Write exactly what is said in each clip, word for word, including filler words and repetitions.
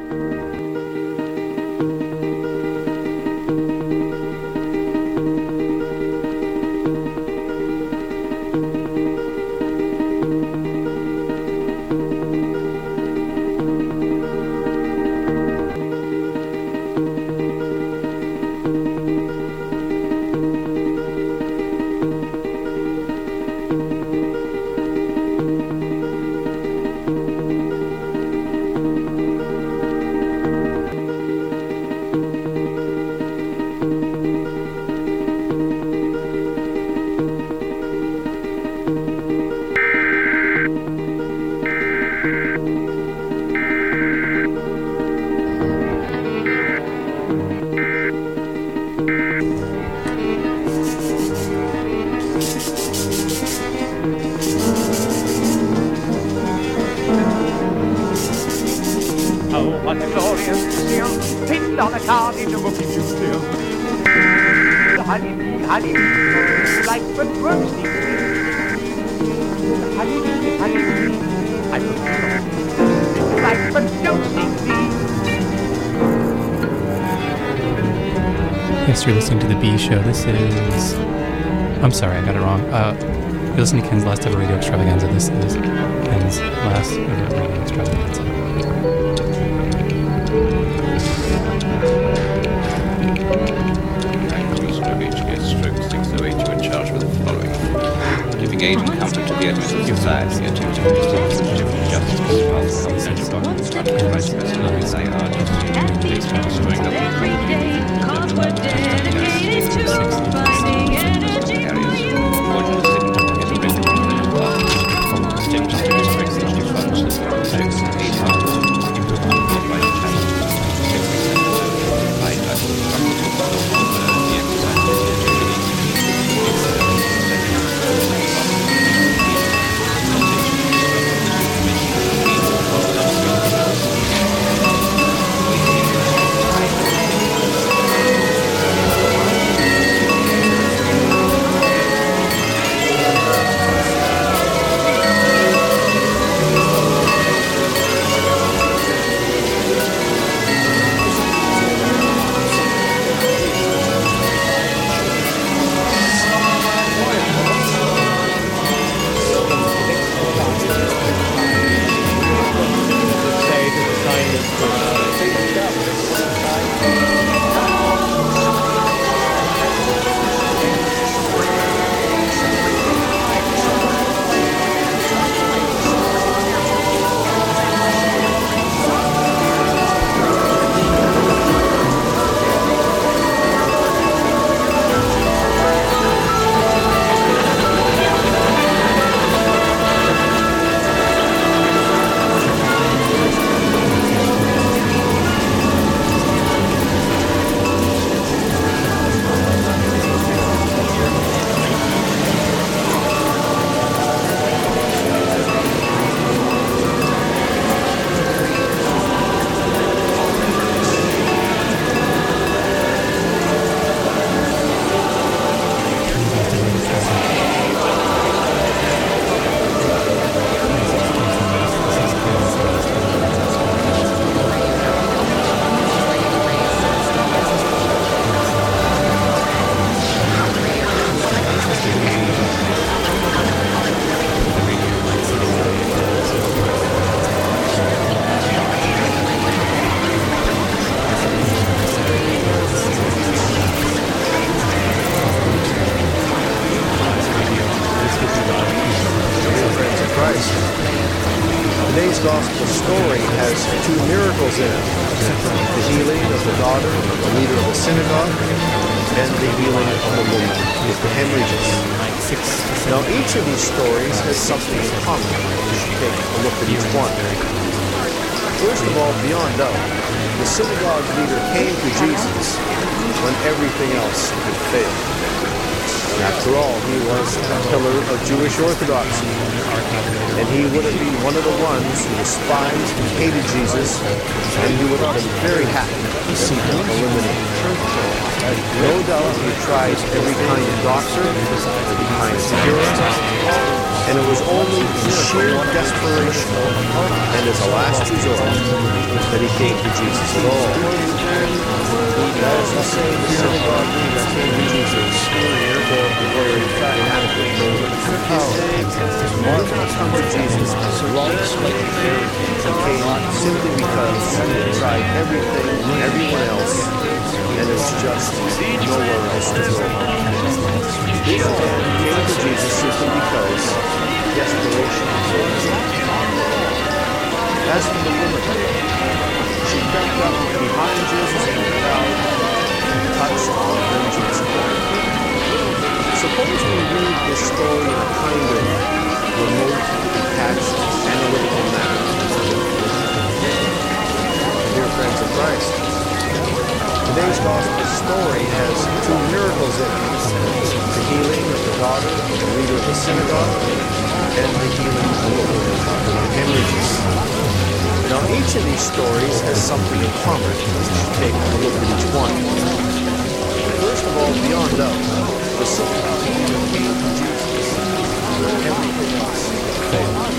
What a glorious museum, pinned on a card in a rookie museum. Honeybee, honeybee, like the roasting bee. Honeybee, honeybee, I put it like the roasting bee. Yes, you're listening to The Bee Show. This is... I'm sorry, I got it wrong. Uh, you're listening to Ken's last ever radio extravaganza. This is Ken's last ever radio extravaganza. Giving aid and comfort to the enemies of society, attempting to distinguish different justice, while some measure of Christ's personalities they are just every day, cause we're dedicated to finding energy for you. Today's gospel story has two miracles in it. The healing of the daughter of the leader of the synagogue and the healing of the woman with the hemorrhages. Now each of these stories has something in common. We should take a look at each one. First of all, beyond doubt, the synagogue leader came to Jesus when everything else had failed. After all, he was a pillar of Jewish orthodoxy, and he would have been one of the ones who despised and hated Jesus, and he would have been very happy to see him eliminated. No doubt he tried every kind of doctrine, every kind of cure, and it was only in sheer desperation and as a last resort that he came to Jesus at all. As we say in the synagogue, we came to Jesus for the very inadequate power. Mark come to Jesus as long as he came simply because he tried everything and everyone else, and it's just nowhere else to go. This man came to Jesus simply because desperation was As for the woman, she crept up behind Jesus in the crowd and touched the hem of his cloak. Suppose we read this story in a kind of remote, detached, analytical manner. Dear friends of Christ, today's gospel story has two miracles in it: the healing of the daughter of the leader of the synagogue, and the healing of the woman of hemorrhages. Now, each of these stories has something in common. Let's take a look at each one. First of all, beyond doubt, the synagogue leader came to Jesus when everything else failed.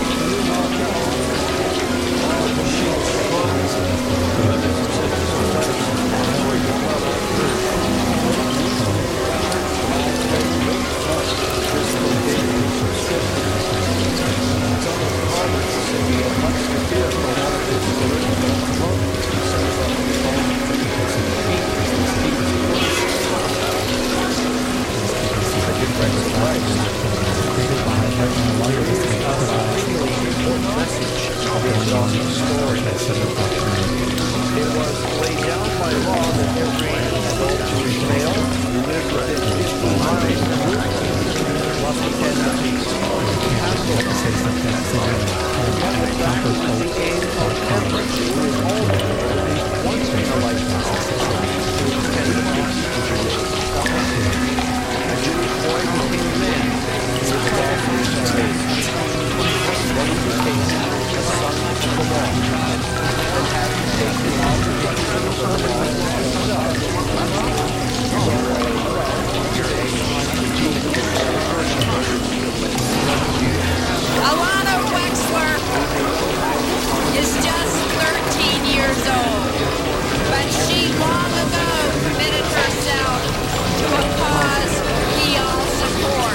Alana Wexler is just thirteen years old, but she long ago committed herself to a cause we all support.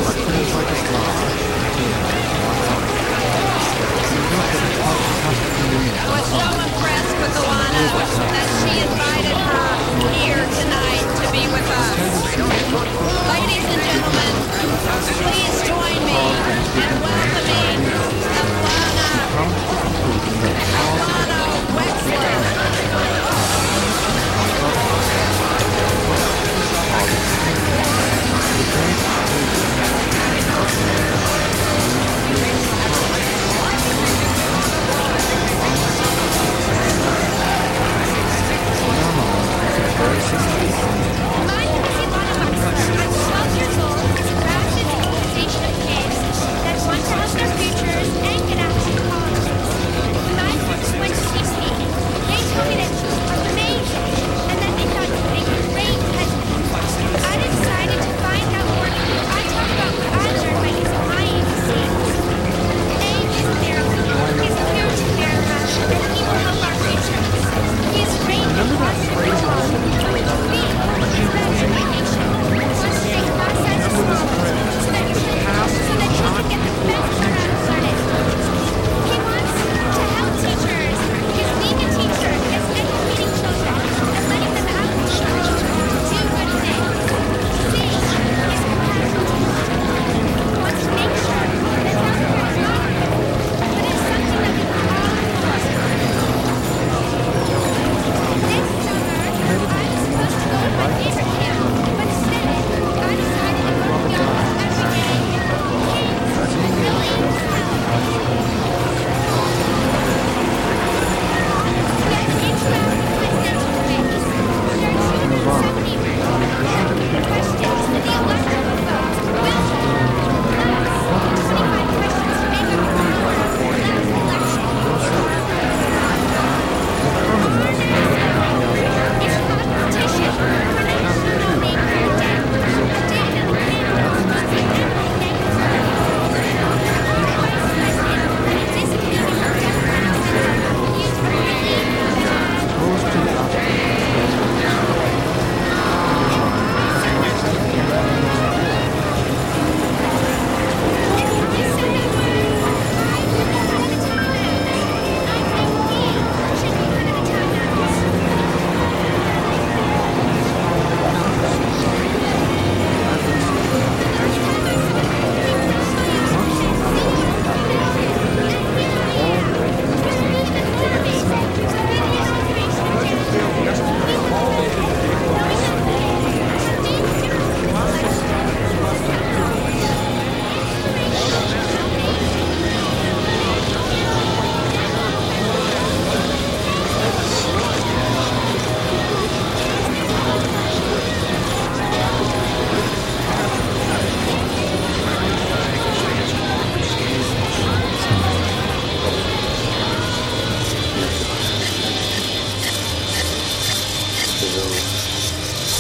I was so impressed with Alana that she invited her here tonight to be with us. Ladies and gentlemen, please join me in welcoming Alana, Alana Wexler.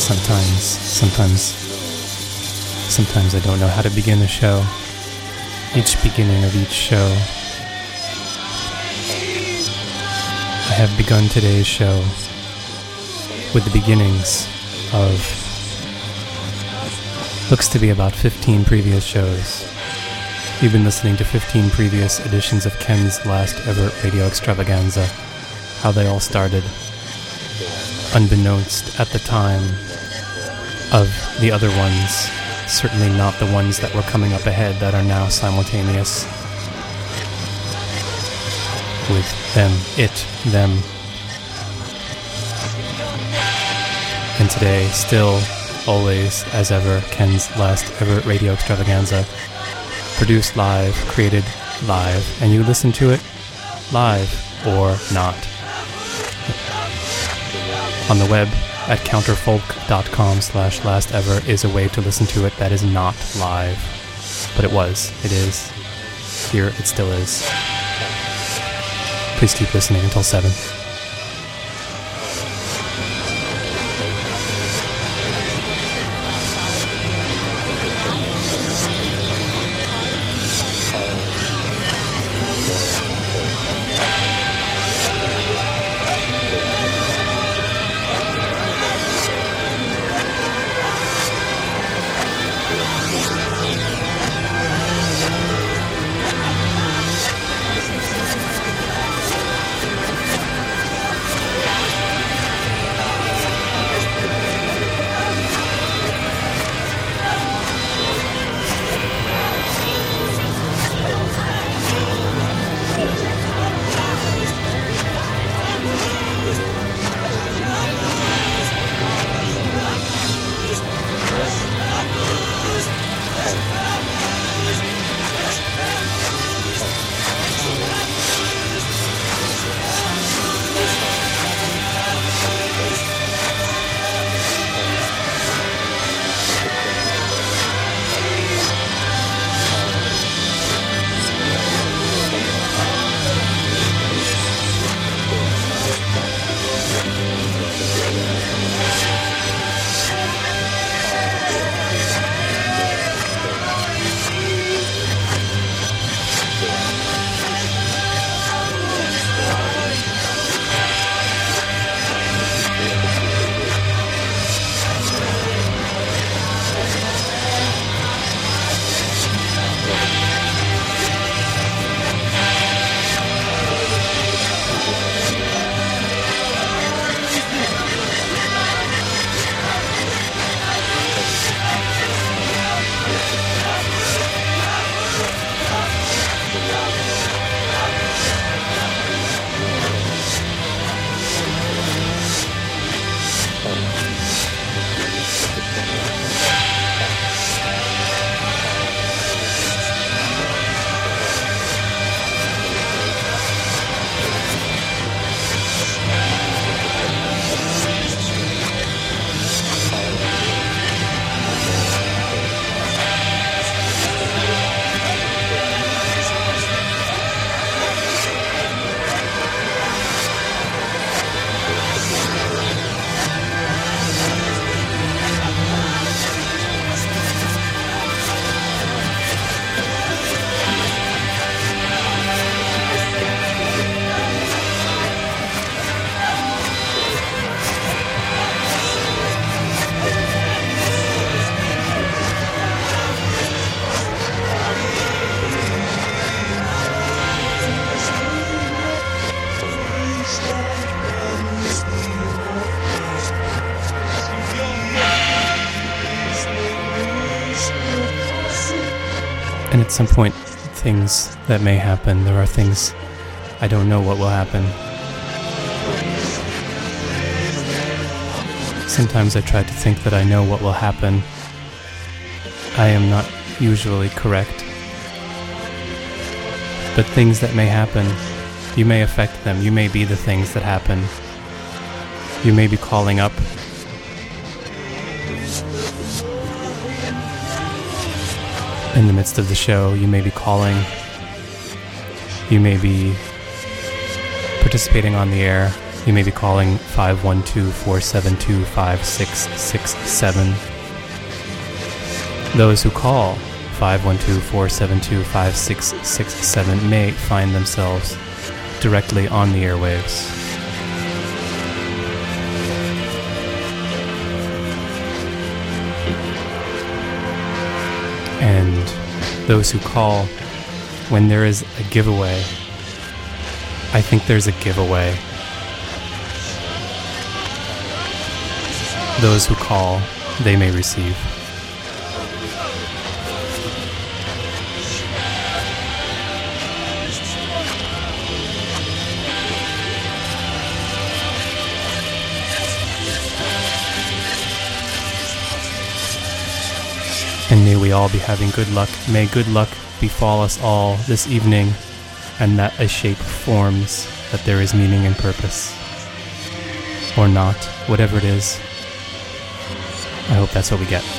Sometimes, sometimes, sometimes I don't know how to begin a show. Each beginning of each show. I have begun today's show with the beginnings of looks to be about fifteen previous shows. You've been listening to fifteen previous editions of Ken's last ever radio extravaganza. How they all started, unbeknownst at the time of the other ones, certainly not the ones that were coming up ahead that are now simultaneous with them, it, them. And today, still, always, as ever, Ken's last ever radio extravaganza, produced live, created live, and you listen to it live or not. On the web at counterfolk.com slash last ever is a way to listen to it that is not live. But it was, it is. Here it still is. Please keep listening until seven. And at some point, things that may happen, there are things I don't know what will happen. Sometimes I try to think that I know what will happen. I am not usually correct. But things that may happen, you may affect them. You may be the things that happen. You may be calling up in the midst of the show. You may be calling. You may be participating on the air. You may be calling five one two, four seven two, five six six seven. Those who call five one two, four seven two, five six six seven may find themselves directly on the airwaves. And those who call when there is a giveaway, I think there's a giveaway. Those who call, they may receive. And may we all be having good luck. May good luck befall us all this evening, and that a shape forms, that there is meaning and purpose. Or not, whatever it is. I hope that's what we get.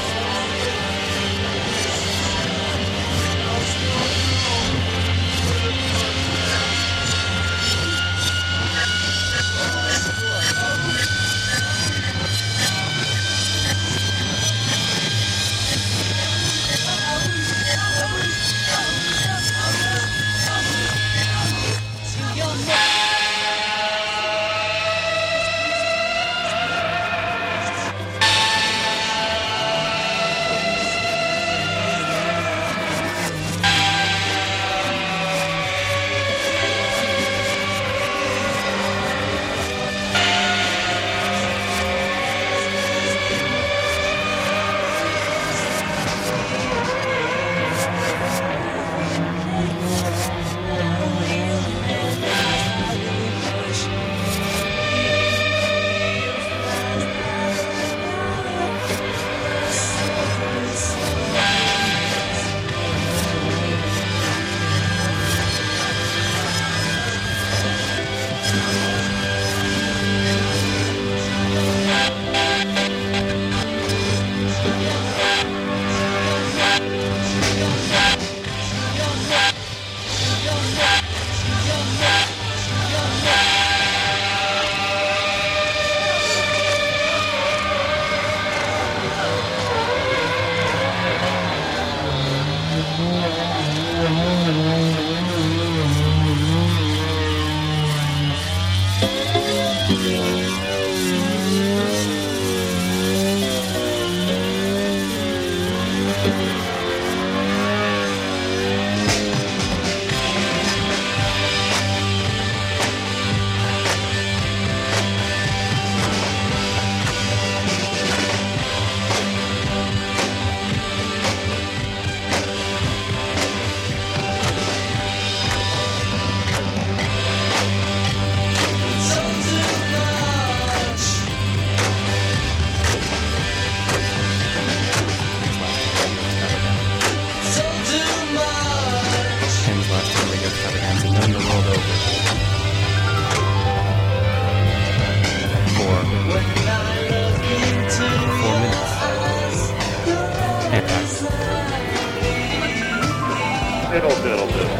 Diddle, diddle, diddle.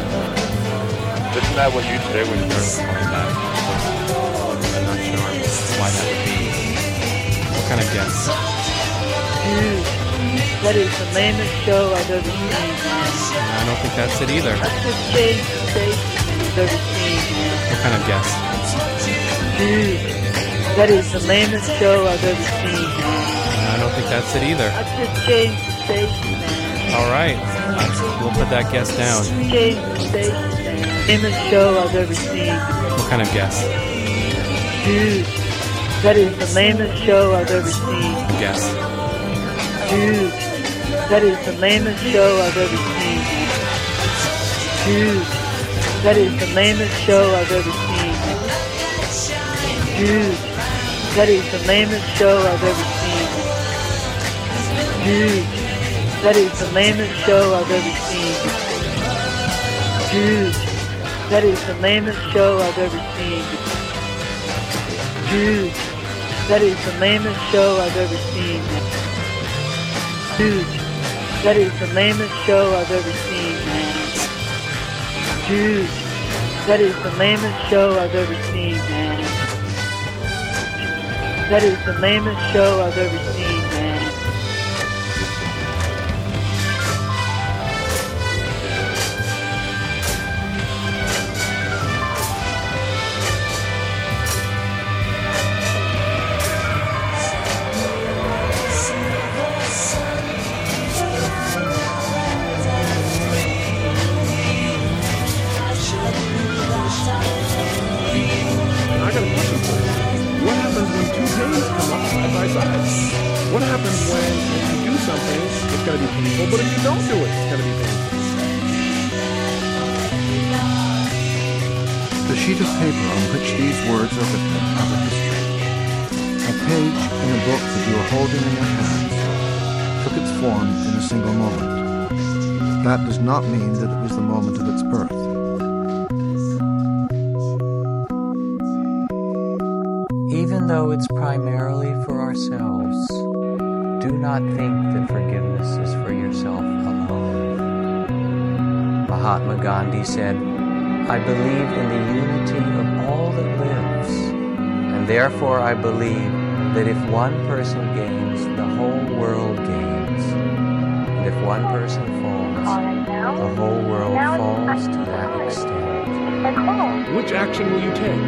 Isn't that what you say when you start calling back? I'm not sure why that would be. What kind of guess? Dude, that is the lamest show I've ever seen, man. I don't think that's it either. That's the same sensation I've ever seen, man. What kind of guess? Dude, that is the lamest show I've ever seen, man. I don't think that's it either. That's just changed the station, man. All right, we'll put that guess down. Changed the station, man. Lamest show I've ever seen. What kind of guess? Dude, that is the lamest show I've ever seen. Guess. Dude, that is the lamest show I've ever seen. Dude, that is the lamest show I've ever seen. Dude, that is the lamest show I've ever seen. Dude, that is the lamest show I've ever seen. Dude, that is the lamest show I've ever seen. Dude, that is the lamest show I've ever seen. Dude, that is the lamest show I've ever seen, man. Dude, that is the lamest show I've ever seen, man. That is the lamest show I've ever seen, man. I got a question for you. What happens when two pains come up side by side? What happens when if you do something, it's going to be painful, but if you don't do it, it's going to be painful? The sheet of paper on which these words are written have a history. A page in a book that you are holding in your hands took its form in a single moment. That does not mean that it was the moment of its birth. Even though it's primarily for ourselves, do not think that forgiveness is for yourself alone. Mahatma Gandhi said, I believe in the unity of all that lives, and therefore I believe that if one person gains, the whole world gains, and if one person falls, the whole world falls to that extent. Which action will you take?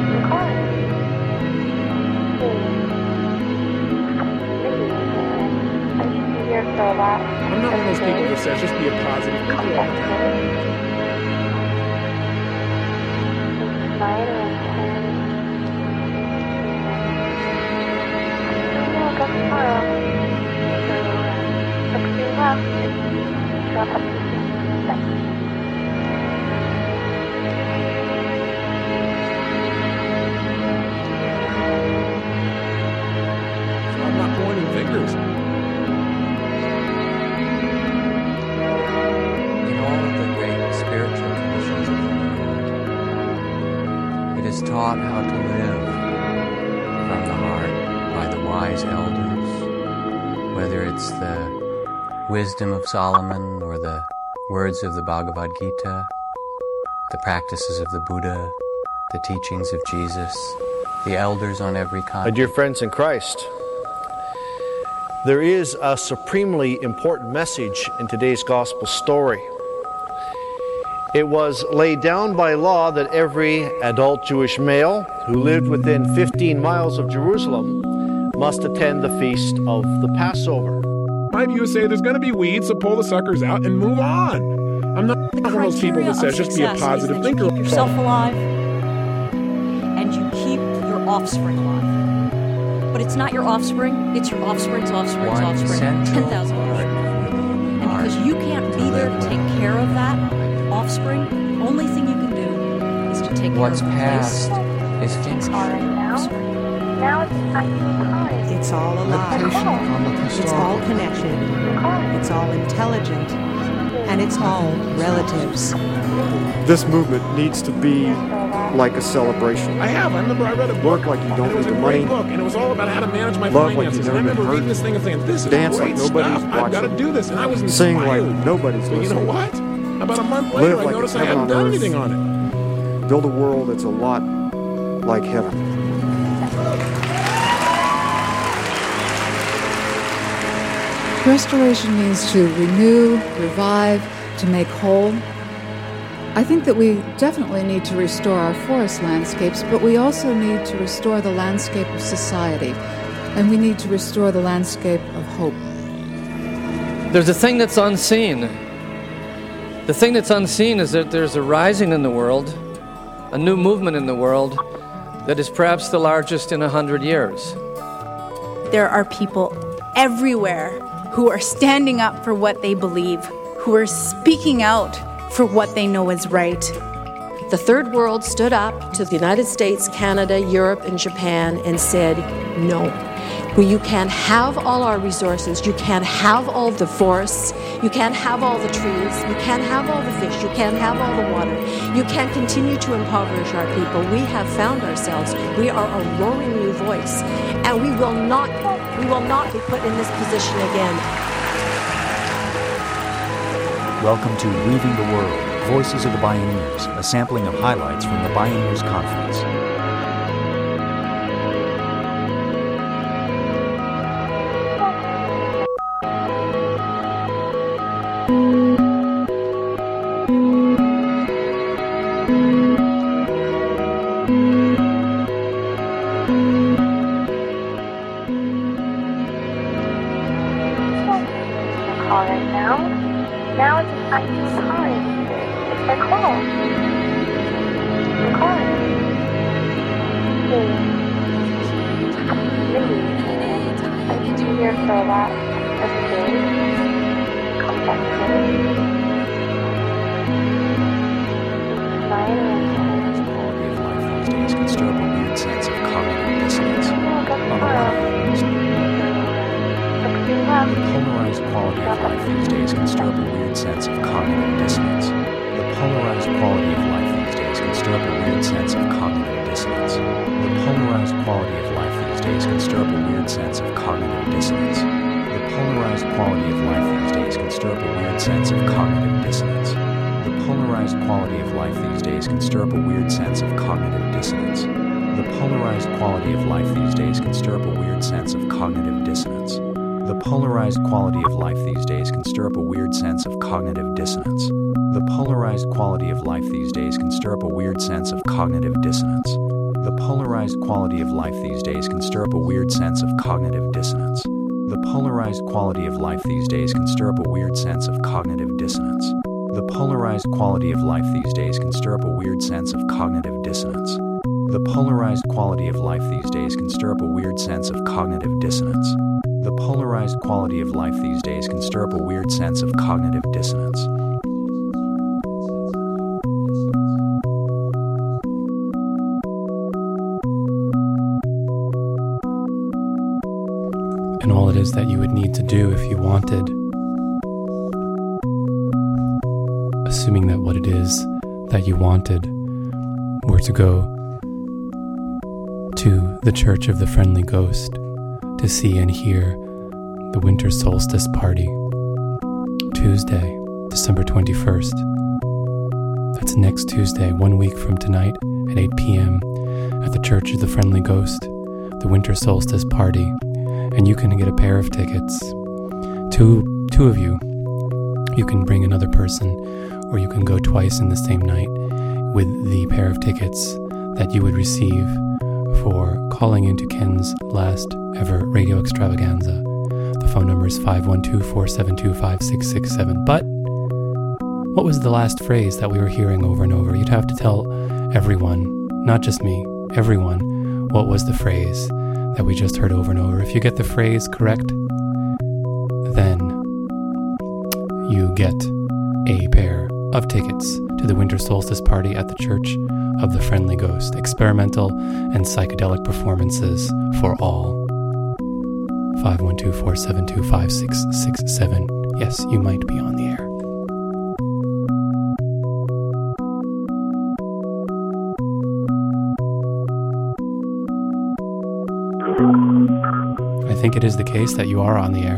I'm not one of those people that says just be a positive thinker all the time. So I'm not pointing fingers. Taught how to live from the heart by the wise elders, whether it's the wisdom of Solomon or the words of the Bhagavad Gita, the practices of the Buddha, the teachings of Jesus, the elders on every My continent. dear friends in Christ, there is a supremely important message in today's gospel story. It was laid down by law that every adult Jewish male who lived within fifteen miles of Jerusalem must attend the feast of the Passover. My view is say there's going to be weeds, so pull the suckers out and move on. I'm not one of those people that says just be a positive thinker. You keep yourself alive and you keep your offspring alive. But it's not your offspring, it's your offspring's offspring's One offspring ten thousand years from now. And because you can't be there to take care of that offspring, only thing you can do is to take What's care of the past place. is finished. Now it's time. It's all alive. It's all connected. It's all intelligent. And it's all relatives. This movement needs to be like a celebration. I have. I remember I read a book. Work like you don't and it was need a the great money. book, and it was all about how to manage my Love like finances. you've And I never been remember reading hurt. this thing and saying, "This is Dance great like nobody's stuff. I've got to watching. do this." And I was inspired. Sing like nobody's But you know listening. what? About a month Live later, like I noticed it's I heaven hadn't on done earth. anything on it. Build a world that's a lot like heaven. Restoration means to renew, revive, to make whole. I think that we definitely need to restore our forest landscapes, but we also need to restore the landscape of society, and we need to restore the landscape of hope. There's a thing that's unseen. The thing that's unseen is that there's a rising in the world, a new movement in the world that is perhaps the largest in a hundred years. There are people everywhere who are standing up for what they believe, who are speaking out for what they know is right. The third world stood up to the United States, Canada, Europe, and Japan and said, no. Well, you can't have all our resources, you can't have all the forests, you can't have all the trees, you can't have all the fish, you can't have all the water. You can't continue to impoverish our people. We have found ourselves. We are a roaring new voice, and we will not, we will not be put in this position again. Welcome to Weaving the World, Voices of the Bioneers, a sampling of highlights from the Bioneers Conference. Here for that escape, complexity, Quality of life these days can stir up a weird sense of cognitive dissonance. On the one hand, the polarized quality of life these days can stir up a weird sense of cognitive dissonance. The polarized quality of life these days can stir up a weird sense of cognitive dissonance. The polarized quality of life these days can stir up a weird sense of cognitive dissonance. The polarized quality of life these days can stir up a weird sense of cognitive dissonance. The polarized quality of life these days can stir up a weird sense of cognitive dissonance. The polarized quality of life these days can stir up a weird sense of cognitive dissonance. The polarized quality of life these days can stir up a weird sense of cognitive dissonance. The polarized quality of life these days can stir up a weird sense of cognitive dissonance. The polarized quality of life these days can stir up a weird sense of cognitive dissonance. The polarized quality of life these days can stir up a weird sense of cognitive dissonance. The polarized quality of life these days can stir up a weird sense of cognitive dissonance. The polarized quality of life these days can stir up a weird sense of cognitive dissonance. The polarized quality of life these days can stir up a weird sense of cognitive dissonance. And all it is that you would need to do if you wanted, assuming that what it is that you wanted were to go to the Church of the Friendly Ghost to see and hear the Winter Solstice Party, Tuesday, December twenty-first. That's next Tuesday, one week from tonight at eight p.m. at the Church of the Friendly Ghost, the Winter Solstice Party. And you can get a pair of tickets. Two, two of you. You can bring another person, or you can go twice in the same night with the pair of tickets that you would receive for calling into Ken's last ever radio extravaganza. The phone number is five one two, four seven two, five six six seven. But what was the last phrase that we were hearing over and over? You'd have to tell everyone, not just me, everyone, what was the phrase that we just heard over and over. If you get the phrase correct, then you get a pair of tickets to the Winter Solstice Party at the Church of the Friendly Ghost. Experimental and psychedelic performances for all. five one two, four seven two, five six six seven. Yes, you might be on the air. I think it is the case that you are on the air.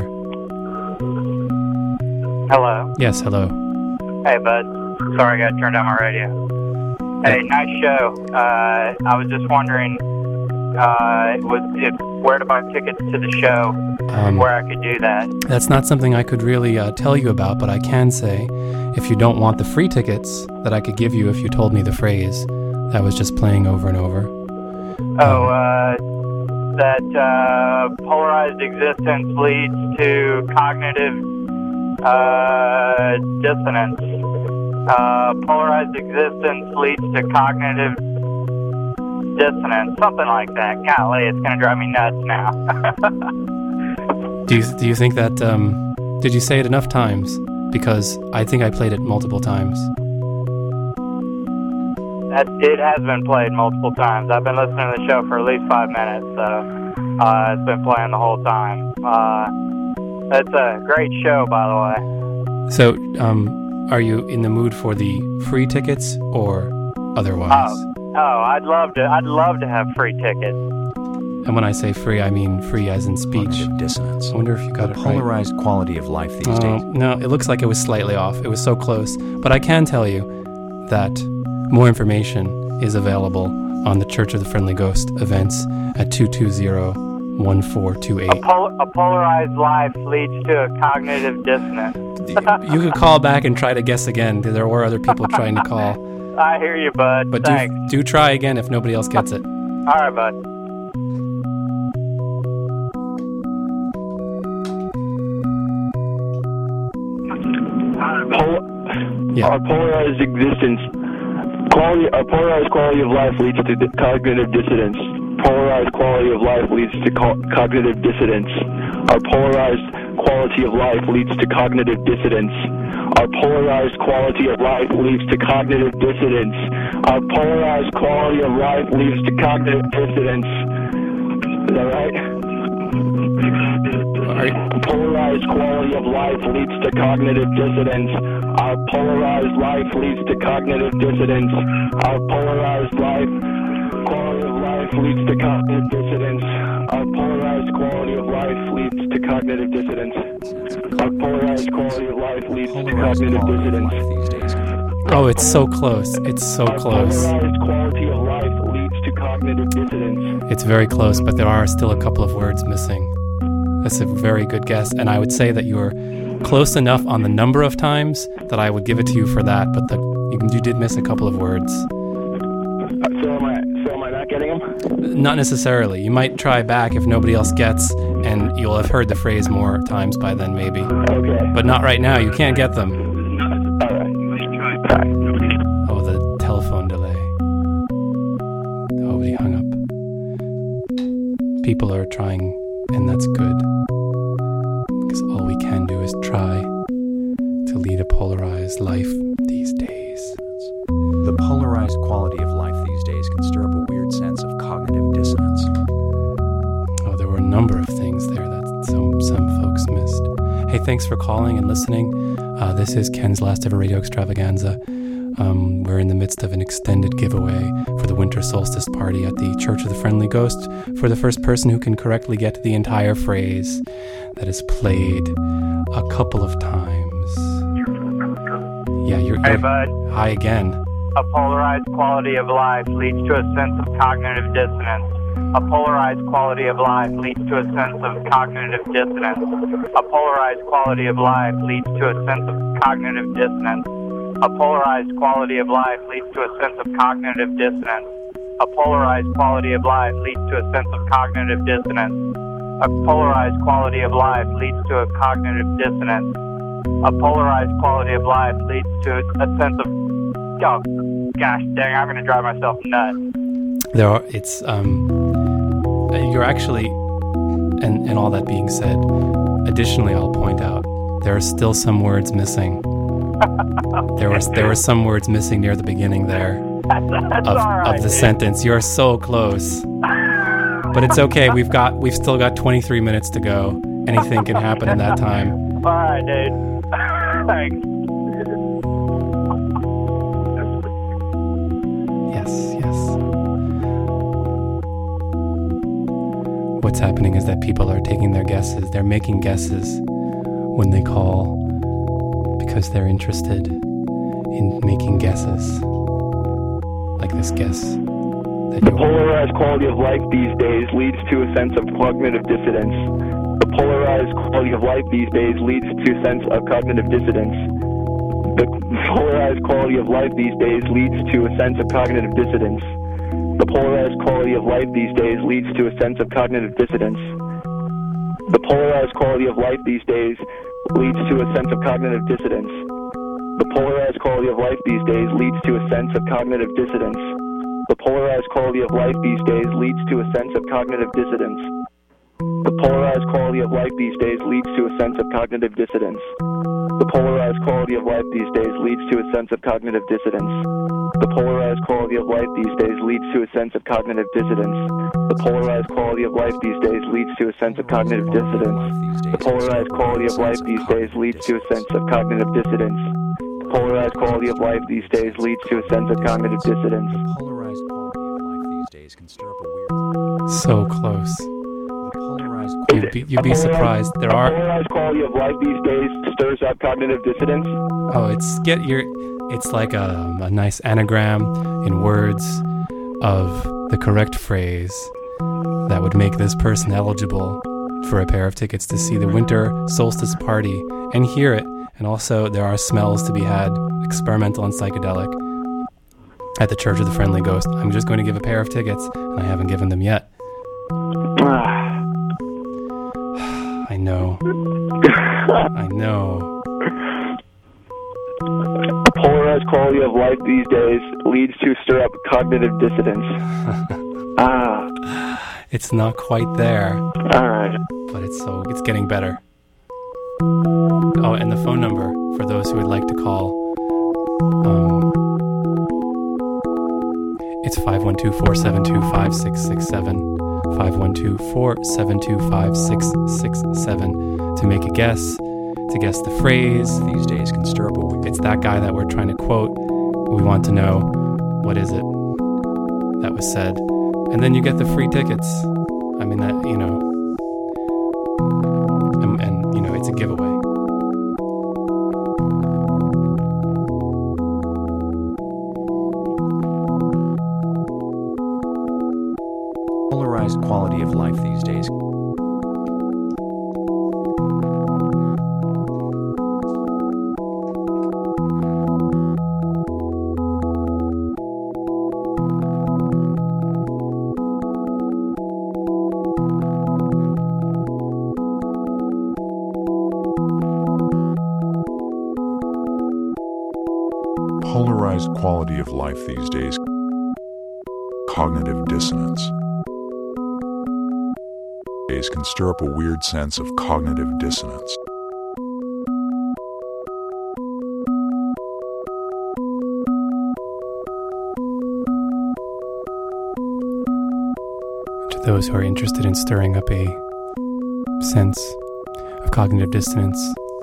Hello. Yes, hello. Hey, bud. Sorry I got turned on my radio. Hey, nice show. Uh, I was just wondering uh, was if, where to buy tickets to the show, Um, where I could do that. That's not something I could really uh, tell you about, but I can say, if you don't want the free tickets that I could give you if you told me the phrase that was just playing over and over. Oh, uh, that uh, polarized existence leads to cognitive uh, dissonance. Uh, polarized existence leads to cognitive dissonance, something like that. Golly, it's going to drive me nuts now. Do you do you think that, um, did you say it enough times? Because I think I played it multiple times. That, it has been played multiple times. I've been listening to the show for at least five minutes, so uh, it's been playing the whole time. Uh, it's a great show, by the way. So, um, are you in the mood for the free tickets or otherwise? Oh, oh, I'd love to. I'd love to have free tickets. And when I say free, I mean free as in speech. Cognitive dissonance. I wonder if you got it right. Polarized quality of life these Oh, days. no, it looks like it was slightly off. It was so close. But I can tell you that more information is available on the Church of the Friendly Ghost events at two two zero, one four two eight. A, pol- a polarized life leads to a cognitive dissonance. You could call back and try to guess again. There were other people trying to call. I hear you, bud. But Thanks. do, do try again if nobody else gets it. All right, bud. Pol- Our polarized existence, quality, our polarized quality of life leads to di- cognitive dissonance. polarized quality of life leads to co- cognitive dissonance. Our polarized quality of life leads to cognitive dissonance. Our polarized quality of life leads to cognitive dissonance. Our polarized quality of life leads to cognitive dissonance. Is that right? Polarized quality of life leads to cognitive dissonance. Our polarized life leads to cognitive dissonance. Our polarized life quality of life leads to cognitive dissonance. Our polarized quality of life leads to cognitive dissonance. Our polarized quality of life leads to cognitive dissonance. Oh, it's so close. It's so close. Our polarized quality of life leads to cognitive dissonance. It's very close, but there are still a couple of words missing. That's a very good guess, and I would say that you're close enough on the number of times that I would give it to you for that, but the, you, you did miss a couple of words. So am I, so am I not getting them? Not necessarily. You might try back if nobody else gets, and you'll have heard the phrase more times by then, maybe. Okay. But not right now. You can't get them. All right. Oh, the telephone delay. Oh, he hung up. People are trying, and that's good. Because all we can do is try to lead a polarized life these days. The polarized quality of life these days can stir up a weird sense of cognitive dissonance. Oh, there were a number of things there that some some folks missed. Hey, thanks for calling and listening. Uh, this is Ken's Last Ever Radio Extravaganza. Um, we're in the midst of an extended giveaway for the Winter Solstice Party at the Church of the Friendly Ghost for the first person who can correctly get the entire phrase that is played a couple of times. Yeah, you're... Hey, you're bud. Hi again. A polarized quality of life leads to a sense of cognitive dissonance. A polarized quality of life leads to a sense of cognitive dissonance. A polarized quality of life leads to a sense of cognitive dissonance. A polarized quality of life leads to a sense of cognitive dissonance. A polarized quality of life leads to a sense of cognitive dissonance. A polarized quality of life leads to a cognitive dissonance. A polarized quality of life leads to a sense of, oh, gosh dang, I'm going to drive myself nuts. There are, it's, um, you're actually, and, and all that being said, additionally, I'll point out, there are still some words missing. There were there were some words missing near the beginning there That's, that's of, all right, of the dude. sentence. You're so close, but it's okay. We've got we've still got twenty-three minutes to go. Anything can happen in that time. All right, dude. Thanks. Yes, yes. What's happening is that people are taking their guesses. They're making guesses when they call because they're interested in making guesses. Like this guess that The you polarized quality of life these days leads to a sense of cognitive dissonance. The polarized quality of life these days leads to a sense of cognitive dissonance. The polarized quality of life these days leads to a sense of cognitive dissonance. The polarized quality of life these days leads to a sense of cognitive dissonance. The polarized quality of life these days leads to a sense of cognitive dissonance. The polarized quality of life these days leads to a sense of cognitive dissonance. The polarized quality of life these days leads to a sense of cognitive dissonance. The polarized quality of life these days leads to a sense of cognitive dissonance. The polarized quality of life these days leads to a sense of cognitive dissonance. The polarized quality of life these days leads to a sense of cognitive dissonance. The polarized quality of life these days leads to a sense of cognitive dissonance. The polarized quality of life these days leads to a sense of cognitive dissonance. The polarized quality of life these days leads to a sense of cognitive dissonance. The polarized quality of life these days can stir up a weird... so close. The polarized You'd be, you'd be surprised. There The are polarized quality of life these days stirs up cognitive dissonance. oh, it's get your it's like a, a nice anagram in words of the correct phrase that would make this person eligible for a pair of tickets to see the Winter Solstice Party and hear it. And also, there are smells to be had, experimental and psychedelic, at the Church of the Friendly Ghost. I'm just going to give a pair of tickets, and I haven't given them yet. I know. I know. The polarized quality of life these days leads to stir up cognitive dissonance. ah. It's not quite there. All right. But it's so it's getting better. Oh, and the phone number for those who would like to call. Um, it's five one two, four seven two, five six six seven. five one two, four seven two, five six six seven to make a guess, to guess the phrase. These days can stir up a weird. It's that guy that we're trying to quote. We want to know what is it that was said. And then you get the free tickets. I mean, that, you know, and, and you know, it's a giveaway. Polarized quality of life these days. Polarized quality of life these days. Cognitive dissonance. Can stir up a weird sense of cognitive dissonance. To those who are interested in stirring up a sense of cognitive dissonance,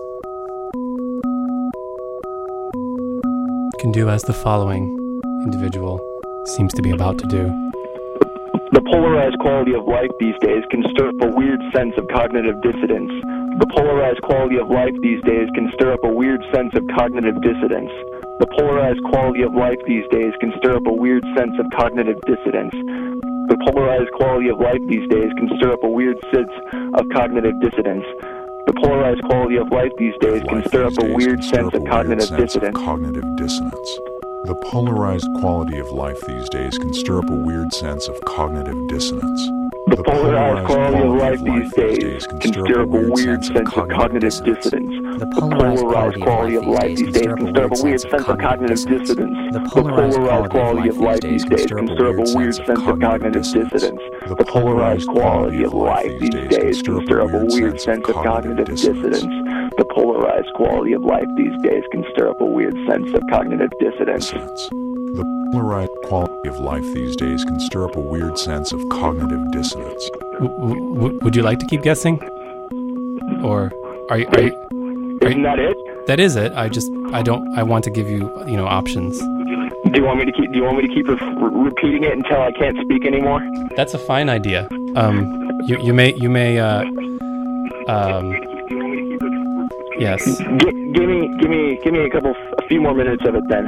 you can do as the following individual seems to be about to do. The polarized quality of life these days can stir up a weird sense of cognitive dissonance. The polarized quality of life these days can stir up a weird sense of cognitive dissonance. The polarized quality of life these days can stir up a weird sense of cognitive dissonance. The polarized quality of life these days can stir up a weird sense of cognitive dissonance. The polarized quality of life these days can stir up a weird sense of cognitive dissonance. Cognitive dissonance. The polarized quality of life these days can stir up a weird sense of cognitive dissonance. The polarized quality of life these days can stir up a weird sense of cognitive dissonance. The polarized quality of life these days can stir up a weird sense of cognitive dissonance. The polarized quality of life these days can stir up a weird sense of cognitive dissonance. The polarized quality of life these days can stir up a weird sense of cognitive dissonance. The polarized quality of life these days can stir up a weird sense of cognitive dissonance. The polarized quality of life these days can stir up a weird sense of cognitive dissonance. W- w- would you like to keep guessing? Or are you... Are you are Isn't that it? That is it. I just... I don't... I want to give you, you know, options. Do you want me to keep... Do you want me to keep re- repeating it until I can't speak anymore? That's a fine idea. Um, you, you may... You may, uh... Um... Yes. G- give me, give me, give me a couple, a few more minutes of it then.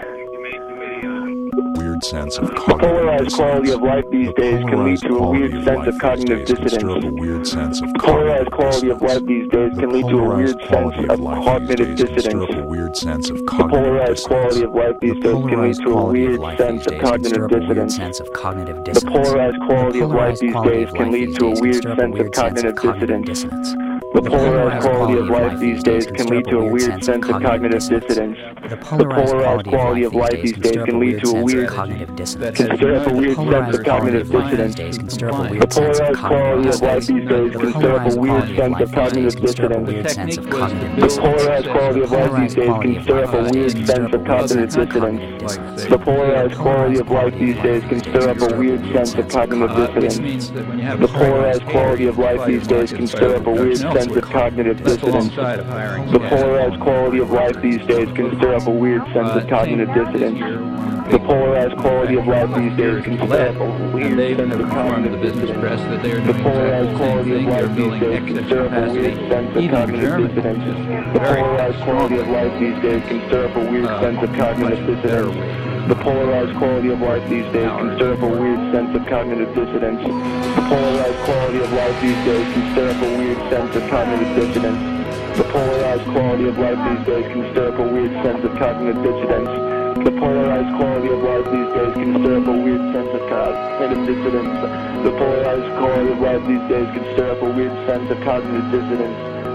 Weird sense of the polarized quality of life these days can lead to a weird sense of cognitive dissonance. The polarized quality of life these days can lead to a weird sense of cognitive dissonance. The polarized quality of life these days can lead to a weird sense of cognitive dissonance. The polarized quality of life these days can lead to a weird sense of cognitive dissonance. The polarized quality of life these days can lead to a weird sense of cognitive dissonance. The polarized quality of life these days can lead to a weird cognitive dissonance. Can stir up a weird sense of cognitive dissonance. The polarized quality of life these days can stir up a weird sense of cognitive dissonance. The polarized quality of life these days can stir up a weird sense of cognitive dissonance. The polarized quality of life these days can stir up a weird sense of cognitive dissonance. The polarized quality of life these days can stir up a weird sense of cognitive dissonance. The polarized quality of life these days can stir up a weird sense of cognitive dissonance. The polarized quality of life these days can stir up a weird sense of cognitive dissonance. The polarized quality of life these days can stir up a weird sense of cognitive dissonance. The polarized quality of life these days can stir up a weird sense of cognitive dissonance. The polarized quality of life these days can stir up a weird sense of cognitive dissonance. The polarized quality of life these days can stir up a weird sense of cognitive dissonance. The polarized quality of life these days can stir up a weird sense of cognitive dissonance. The polarized quality of life these days can stir up a weird sense of cognitive dissonance. The polarized quality of life these days can stir up a weird sense of cognitive dissonance.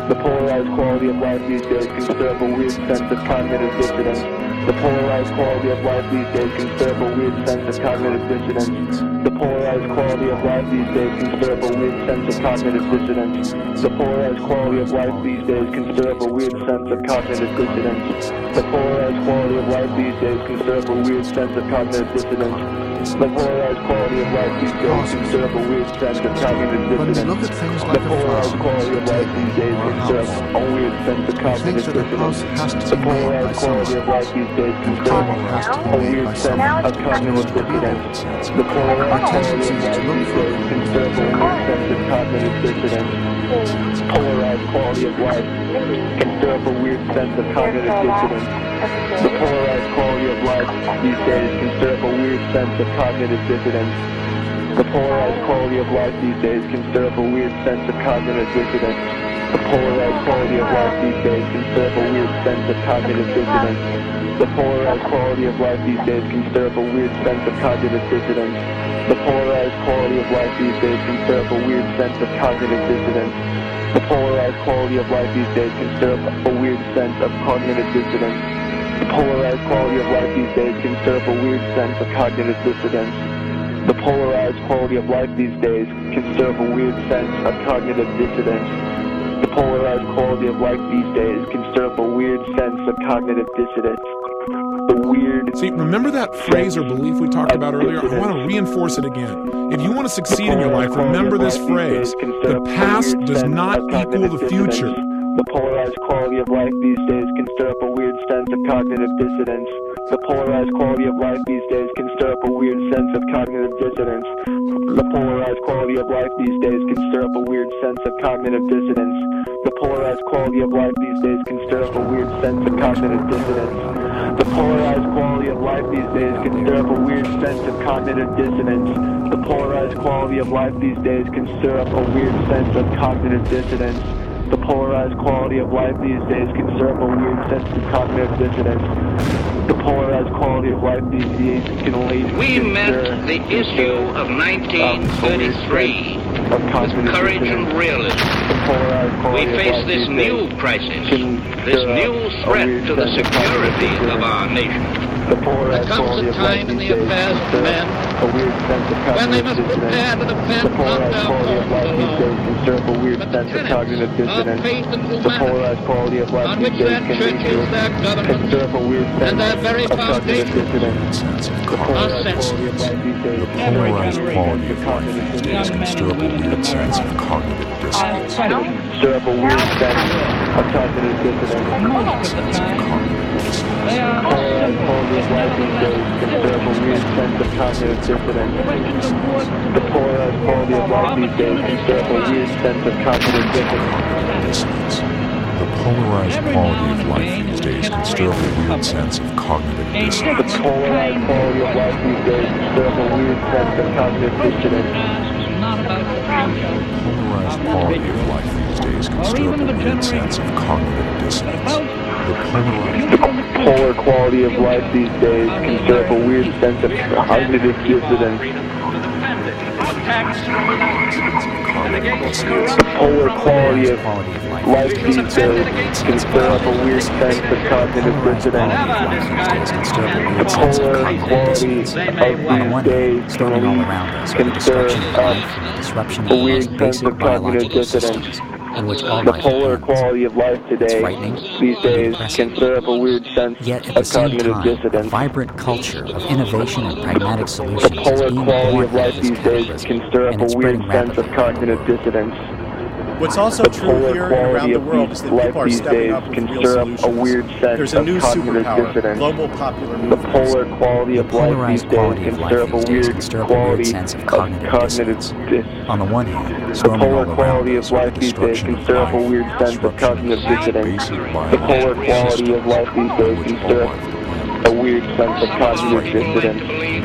The polarized quality of life these days can stir up a weird sense of cognitive dissonance. The polarized quality of life these days can stir up a weird sense of cognitive dissonance. The polarized quality of life these days can stir up a weird sense of cognitive dissonance. The polarized quality of life these days can stir up a weird sense of cognitive dissonance. The polarized quality of life these days can stir up a weird sense of cognitive dissonance. The polarized quality of life these days can stir up a weird sense of cognitive dissonance. The polarized quality of life these days can stir up a weird sense of cognitive dissonance. The polarized quality of life these days can stir up a weird sense of cognitive dissonance. The polarized quality of life these days can stir up a weird sense of cognitive dissonance. Polarized quality of life can stir up a weird sense of cognitive dissonance. The polarized quality of life these days can stir up a weird sense of cognitive dissonance. The polarized quality of life these days can stir up a weird sense of cognitive dissonance. The polarized quality of life these days can stir up a weird sense of cognitive dissonance. The polarized quality of life these days can stir up a weird sense of cognitive dissonance. The polarized quality of life these days can stir up a weird sense of cognitive dissonance. The polarized quality of life these days can stir up a weird sense of cognitive dissonance. The polarized quality of life these days can stir up a weird sense of cognitive dissonance. The polarized quality of life these days can stir up a weird sense of cognitive dissonance. The polarized quality of life these days can stir up a weird sense of cognitive dissonance. The weird. See, remember that phrase or belief we talked about earlier? I want to reinforce it again. If you want to succeed in your life, remember this phrase. The past does not equal the future. The polarized quality of life these days can stir up a weird sense of cognitive dissonance. The polarized quality of life these days can stir up a weird sense of cognitive dissonance. The polarized quality of life these days can stir up a weird sense of cognitive dissonance. The polarized quality of life these days can stir up a weird sense of cognitive dissonance. The polarized quality of life these days can stir up a weird sense of cognitive dissonance. The polarized quality of life these days can stir up a weird sense of cognitive dissonance. The polarized quality of life these days can stir up a weird sense of cognitive dissonance. The polarized quality of life these days can lead to We met the issue of nineteen thirty-three with courage and realism. We face this new crisis, this new threat to the security of our nation. There comes a time in the affairs of men when they must prepare to defend not their homes alone, but the tenets of faith and humanity on which their churches, their governments, and their very foundations are sensitive. The polarized quality of life these days can stir up a weird sense of cognitive dissonance. Stir up a weird sense of cognitive dissonance. Sense of cognitive dissonance. Polarized quality of life these days can stir up a weird sense of cognitive dissonance. The polarized quality of life these days can stir up a weird sense of cognitive dissonance. The polarized quality of life these days can stir up a weird sense of cognitive dissonance. The polarized quality of life these days can stir up a weird sense of cognitive dissonance. The polarized quality of life these days can stir up a weird sense of cognitive dissonance. The polarized The polar quality of life these days can stir up a weird sense of cognitive dissonance. The polar quality of life these days can stir up a weird sense of cognitive dissonance. The polar quality of these days can stir up a weird sense of cognitive dissonance. The polar quality of life today, these days, can stir up a weird sense Yet at of the same cognitive time, dissonance. a vibrant culture of innovation and pragmatic The solutions is polar being quality born of out life of this these days capitalism, can stir up and a it's weird spreading sense of rapidly. cognitive dissonance. What's also The true polar here and around quality the of world is that life people are these stepping days up with can real stir up a solutions. weird sense There's a of new cognitive superpower, dissonance. global popular The movement. polar quality of life these Polarized days quality can of stir life up a these days weird can stir up a weird quality sense of of cognitive cognitive dissonance. dissonance. On the one hand, The storming polar all quality around of us are life the these days destruction can of stir up a life, weird sense of destruction cognitive of dissonance. basic The polar quality of life these days can stir up a weird sense of cognitive dissonance.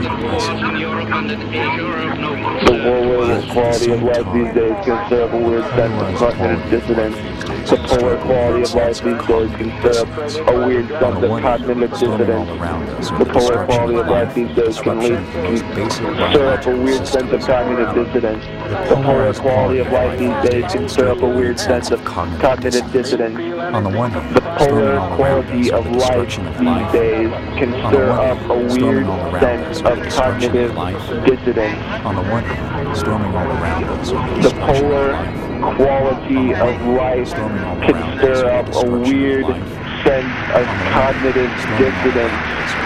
The polar quality of life these days can stir up a weird sense of cognitive dissonance. The polar quality of life these days can stir up a weird sense of cognitive dissonance. The polar quality of life these days can lead can stir up a weird sense of cognitive dissonance. The polar quality of life these days can stir up a weird sense of cognitive dissonance. On the one hand, the polar quality of life these days can stir up a weird sense of cognitive dissonance. On the one hand, storming all around us. The polar quality of life can stir up a weird sense of cognitive dissonance.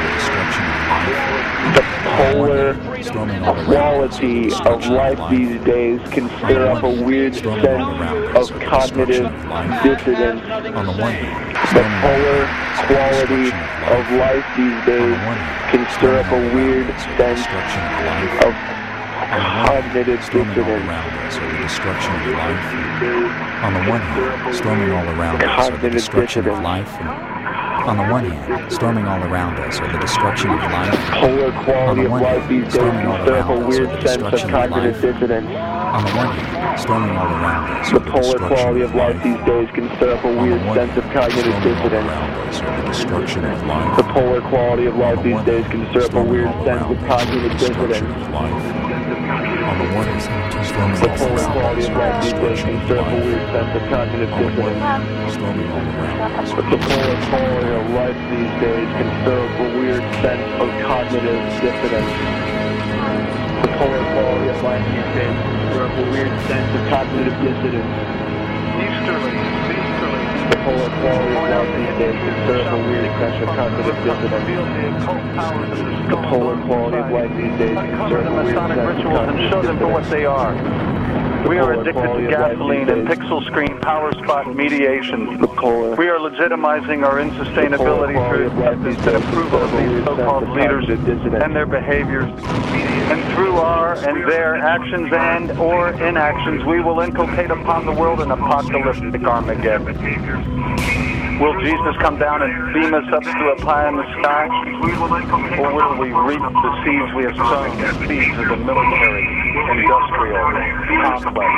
The polar quality of life these days can stir up a weird sense of cognitive dissonance. The polar quality of life these days can stir up a weird sense of cognitive dissonance. The destruction of life. On the one hand, storming all around us are the destruction of life. On the one hand, storming all around us are the destruction of life. Polar quality of life these days can stir up a weird sense of cognitive dissonance. On the one hand, storming all around us the polar quality of life these days can stir up a weird sense of cognitive dissonance. The destruction of life. The polar quality of life these days can stir up a weird sense of cognitive dissonance. On the one hand, the polar quality of life these days can stir up a weird sense of cognitive dissonance. The polar quality of life these days can stir up a weird sense of cognitive dissonance. The polar quality of life these days can stir up a weird sense of cognitive dissonance. Easterly, easterly. The polar quality of life these days can stir up a weird sense of cognitive dissonance. The polar quality of life these days can stir up a weird sense of cognitive show them for what they are. We are addicted to gasoline and pixel screen power spot mediation. We are legitimizing our insustainability through the approval of these so-called leaders and their behaviors. And through our and their actions and or inactions, we will inculcate upon the world an apocalyptic Armageddon. Will Jesus come down and beam us up to a pie in the sky? Or will we reap the seeds we have sown, the seeds of the military, industrial complex?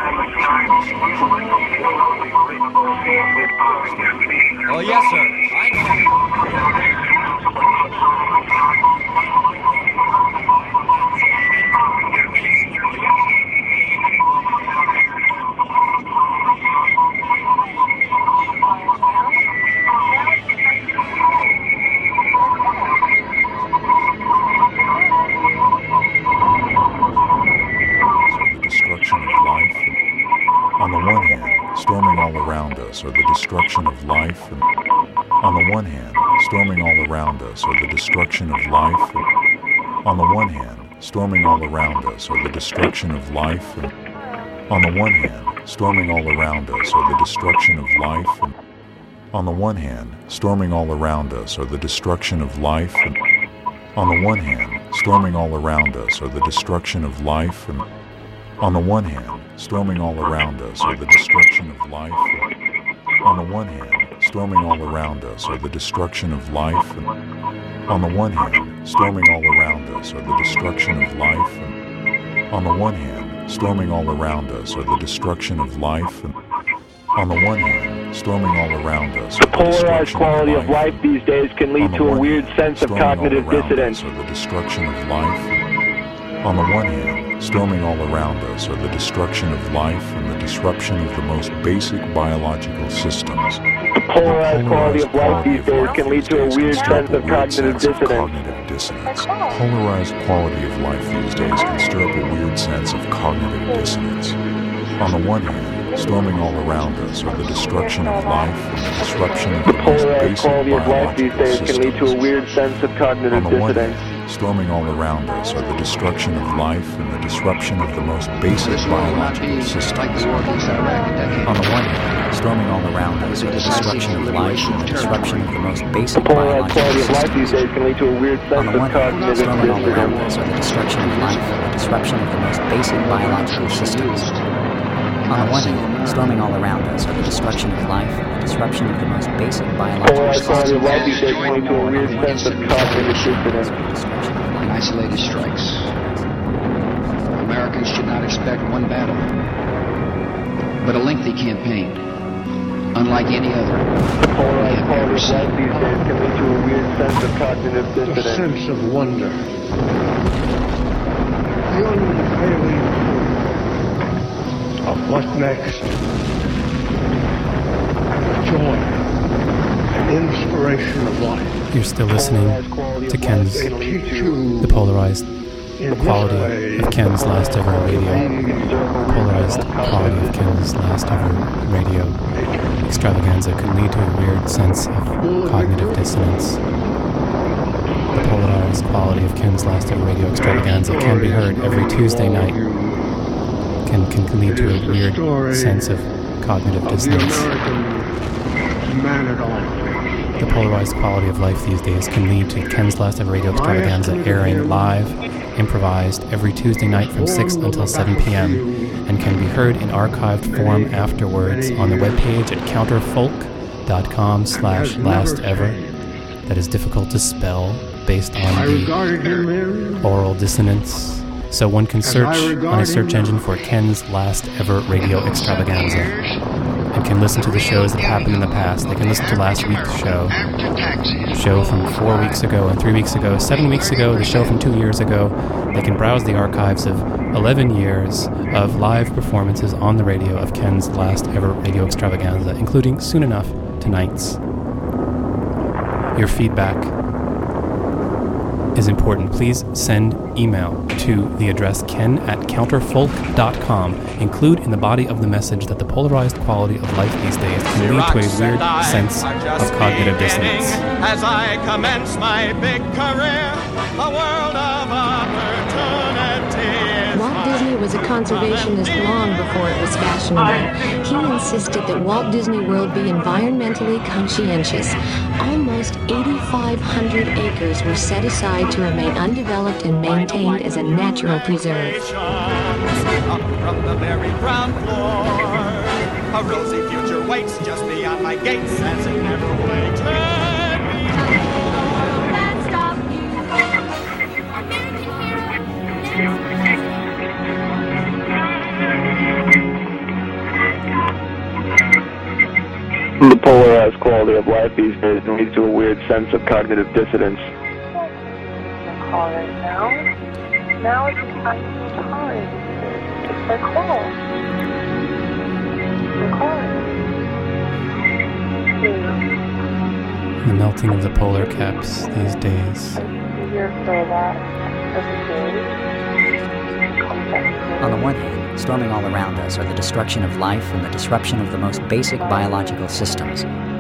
Oh, yes, sir. I storming all around us are the destruction of life. And on the one hand, storming all around us are the destruction of life. And on the one hand, storming all around us are the destruction of life. And on the one hand, storming all around us are the destruction of life. And on the one hand, storming all around us are the destruction of life. And on the one hand, storming all around us are the destruction of life. And on the one hand, storming all around us are the destruction of life. On the one hand, storming all around us are the destruction of life. On the one hand, storming all around us are the destruction of life. On the one hand, storming all around us are the destruction of life. On the one hand, storming all around us. The polarized quality of life these days can lead to a weird sense of cognitive dissonance. The destruction of life. On the one hand, storming all around us are the destruction of life and the disruption of the most basic biological systems. The polarized quality of life these days can lead to a weird sense of cognitive dissonance. Cognitive dissonance. Polarized quality of life these days can stir up a weird sense of cognitive dissonance. On the one hand, storming all around us are the destruction of life and the disruption of the most basic biological systems. Can lead to a weird sense of cognitive dissonance. Storming all around us are the destruction of life and the disruption of the most basic biological systems. On the one hand, storming all around us are the destruction of life and the disruption of the most basic biological systems. Life these days can lead to a weird sense of cognitive dissonance. Storming all around us are the destruction of life and the disruption of the most basic biological systems. On the one hand, storming all around us are the destruction of life and the disruption of the most basic biological systems. Isolated strikes. Americans should not expect one battle, but a lengthy campaign, unlike any other we have ever seen. Can lead to a weird sense of cognitive dissonance. A sense of wonder. The unfailing hope of what next. The joy and inspiration of life. You're still listening to Ken's, the polarized quality of Ken's last ever radio, polarized quality of Ken's last ever radio extravaganza can lead to a weird sense of cognitive dissonance. The polarized quality of Ken's last ever radio extravaganza can be heard every Tuesday night. Can, can lead to a weird sense of cognitive dissonance. The polarized quality of life these days can lead to Ken's last ever radio extravaganza airing live, improvised, every Tuesday night from six until seven p.m. and can be heard in archived form afterwards on the webpage at counterfolk.com slash last ever. That is difficult to spell based on the oral dissonance. So one can search on a search engine for Ken's last ever radio extravaganza and can listen to the shows that happened in the past. They can listen to last week's show, show from four weeks ago and three weeks ago, seven weeks ago, the show from two years ago. They can browse the archives of eleven years of live performances on the radio of Ken's last ever radio extravaganza, including soon enough tonight's. Your feedback is important. Please send email to the address ken at counterfolk dot com. Include in the body of the message that the polarized quality of life these days can lead to a weird sense of cognitive dissonance. As I commence my big career, a world of opportunity. Walt Disney was a conservationist long before it was fashionable. He insisted that Walt Disney World be environmentally conscientious. Almost eighty-five hundred acres were set aside to remain undeveloped and maintained as a natural preserve. Up from the very ground floor, a rosy future waits just beyond my gates as it never waited before. Can't stop The polarized quality of life these days leads to a weird sense of cognitive dissonance. Call right now. Now it's time to tolerate it. It's their call. They're calling. The melting of the polar caps these days. You're for that every day. On the one hand, storming all around us are the destruction of life and the disruption of the most basic biological systems.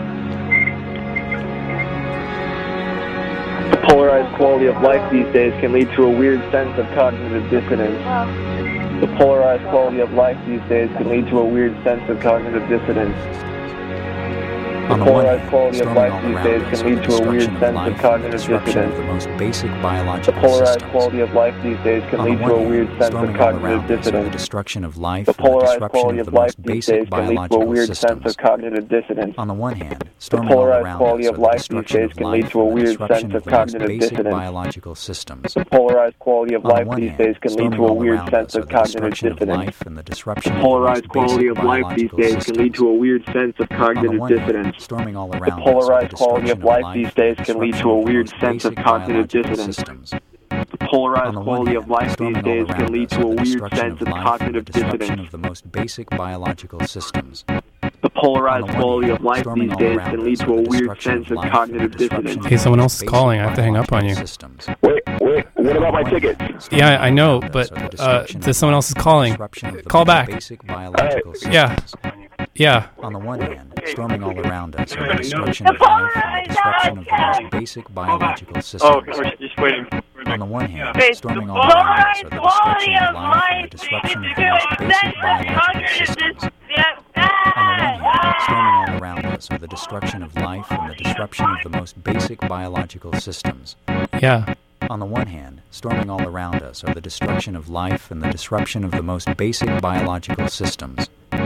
The polarized quality of life these days can lead to a weird sense of cognitive dissonance. The polarized quality of life these days can lead to a weird sense of cognitive dissonance. The polarized quality of life these days can lead to a weird sense of cognitive dissonance. The most basic biological The polarized quality of life these days can lead to a weird sense of cognitive dissonance. The destruction of life The polarized quality of life these days can lead to a weird sense of cognitive dissonance. On the one hand, the polarized quality of life these days can lead to a weird sense of cognitive dissonance. Biological systems. The polarized quality of life these days can lead to a weird sense of cognitive dissonance. The polarized quality of life these days can lead to a weird sense of cognitive dissonance. Storming all The around polarized quality of life these days can lead to a weird sense of cognitive dissonance. The polarized quality of life these days can lead to a weird sense of cognitive dissonance. Of the most basic biological systems. The polarized quality of life these days can lead to a weird sense of cognitive dissonance. Hey, someone else is calling. I have to hang up on you. Wait, wait, what about my tickets? Yeah, I know, but uh, there's someone else is calling. Call back. Yeah. Yeah. On the one hand, storming all around us are the destruction of life and the disruption of the most basic biological systems. Oh, gosh, just waiting. On the one hand, storming all around us are the destruction of life and the disruption of the most basic biological systems. On the one hand, storming all around us are the destruction of life and the disruption of the most basic biological systems. Yeah. On the one hand, storming all around us are the destruction of life and the disruption of the most basic biological systems.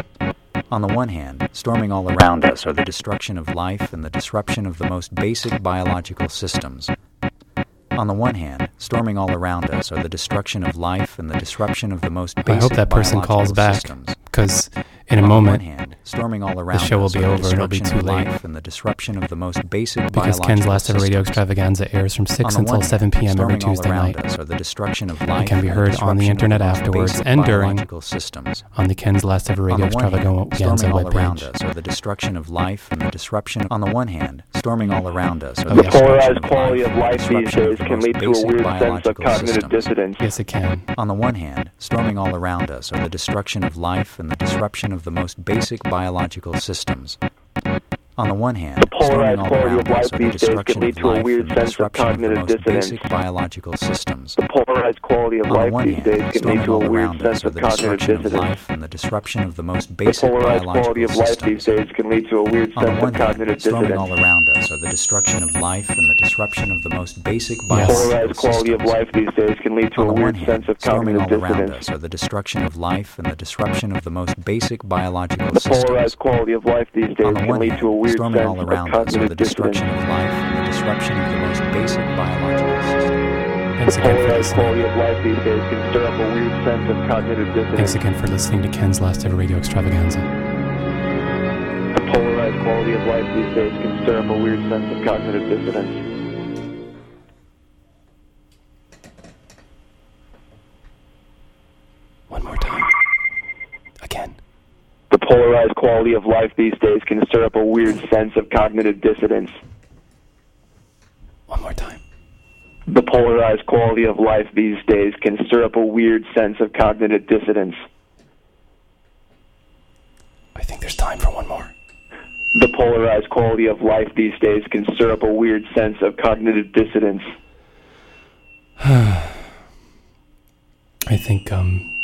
On the one hand, storming all around us are the destruction of life and the disruption of the most basic biological systems. On the one hand, storming all around us are the destruction of life and the disruption of the most basic I hope that person calls back, because in a on moment, one hand, storming all around the show will us be are over the and it'll be destruction too of late. life and the disruption of the most basic Because biological Ken's Last Ever Radio systems. Extravaganza airs from six On the until one seven hand, p.m. every storming all Tuesday around night. us are the destruction of It life can be and heard the on the disruption of internet the most afterwards basic and during biological systems. on the Ken's Last Ever Radio On the one hand, Extravaganza storming all around webpage. us are the destruction of life and the disruption. On the one hand, storming all around us are Oh, the yes. destruction Polarized quality of life these disruption of days the can most lead to a basic weird sense of biological cognitive systems. dissonance. Yes, it can. On the one hand, storming all around us are the destruction of life and the disruption of the most basic biological systems. On the one hand, The storming polarized all quality around of life us are the these days destruction can lead of to a life weird and the sense of disruption of the cognitive most dissonance. basic biological systems. The polarized quality of On the life one these hand, days can lead storming to a all weird around us sense are of the cognitive destruction of dissonance. life and the disruption of the most The basic polarized quality biological of life systems. these days can lead to a weird On the sense one of hand, cognitive storming dissonance. all around us are the destruction of life and the disruption of the most basic The biological polarized quality of systems. life these days can lead to On a the one weird hand, sense of storming cognitive all around dissonance. us are the destruction of life and the disruption of the most basic biological The systems. polarized quality of life these days On the can one lead hand, to a weird storming sense all of around us are cognitive the dissonance. destruction of life and the disruption of the most basic biological systems. Thanks The again for polarized listening. quality of life these days can stir up a weird sense of cognitive dissonance. Thanks again for listening to Ken's Last Ever Radio Extravaganza. The polarized quality of life these days can stir up a weird sense of cognitive dissonance. One more time. Again. The polarized quality of life these days can stir up a weird sense of cognitive dissonance. One more time. The polarized quality of life these days can stir up a weird sense of cognitive dissonance. I think there's time for one more. The polarized quality of life these days can stir up a weird sense of cognitive dissonance. I think, um...